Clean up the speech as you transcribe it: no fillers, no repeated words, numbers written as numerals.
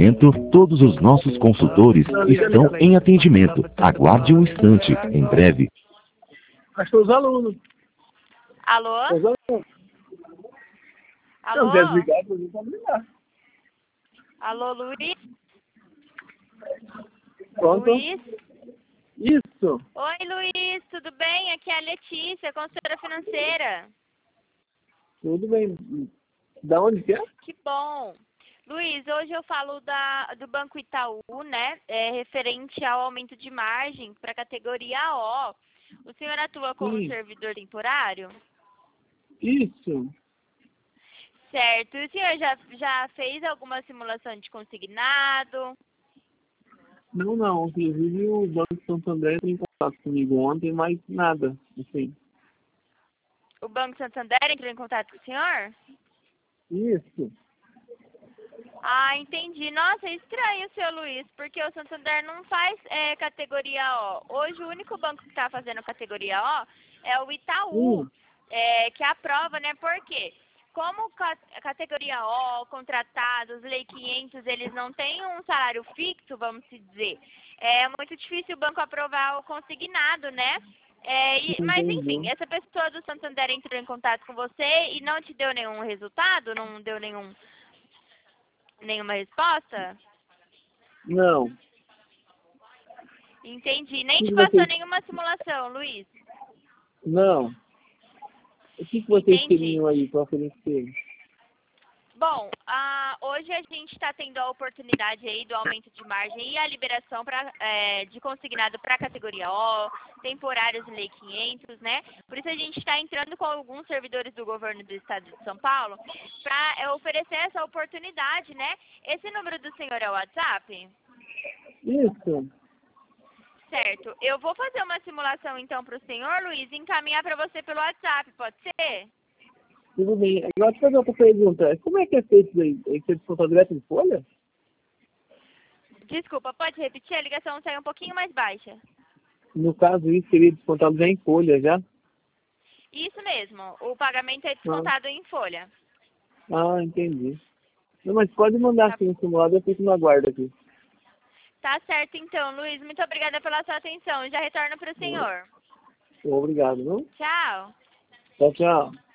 momento, todos os nossos consultores estão em atendimento. Aguarde um instante. Em breve. Acho que os alunos. Alô? Os alunos. Alô? Não, quer desligar, pode ligar. Alô, Luiz? Pronto. Luiz? Isso. Oi, Luiz, tudo bem? Aqui é a Letícia, consultora financeira. Tudo bem. Da onde que é? Que bom. Luiz, hoje eu falo do Banco Itaú, né? Referente ao aumento de margem para a categoria O. O senhor atua como Sim. servidor temporário? Isso. Certo. E o senhor já fez alguma simulação de consignado? Não. Inclusive o Banco Santander entrou em contato comigo ontem, mas nada. Assim. O Banco Santander entrou em contato com o senhor? Isso. Ah, entendi. Nossa, é estranho, seu Luiz, porque o Santander não faz categoria O. Hoje o único banco que está fazendo categoria O é o Itaú, que aprova, né? Por quê? Como categoria O, contratados, Lei 500, eles não têm um salário fixo, vamos se dizer, é muito difícil o banco aprovar o consignado, né? Mas enfim, essa pessoa do Santander entrou em contato com você e não te deu nenhum resultado? Não deu nenhuma resposta? Não. Entendi. Nem O te que passou vocês... nenhuma simulação, Luiz? Não. O que vocês Entendi. teriam aí para oferecer? Bom, hoje a gente está tendo a oportunidade aí do aumento de margem e a liberação de consignado para a categoria O, temporários Lei 500, né? Por isso a gente está entrando com alguns servidores do governo do estado de São Paulo para oferecer essa oportunidade, né? Esse número do senhor é o WhatsApp? Isso. Certo. Eu vou fazer uma simulação então para o senhor, Luiz, e encaminhar para você pelo WhatsApp, pode ser? Tudo bem. Agora, deixa eu fazer outra pergunta. Como é que é feito isso aí? É que você desconta direto em folha? Desculpa, pode repetir? A ligação saiu um pouquinho mais baixa. No caso, isso seria descontado já em folha, já? Isso mesmo. O pagamento é descontado em folha. Ah, entendi. Não, mas pode mandar Tá, assim no simulado, eu fico no aguardo aqui. tá certo então, Luiz. Muito obrigada pela sua atenção. Já retorno para o senhor. Obrigado, viu? Tchau. Tchau, tchau.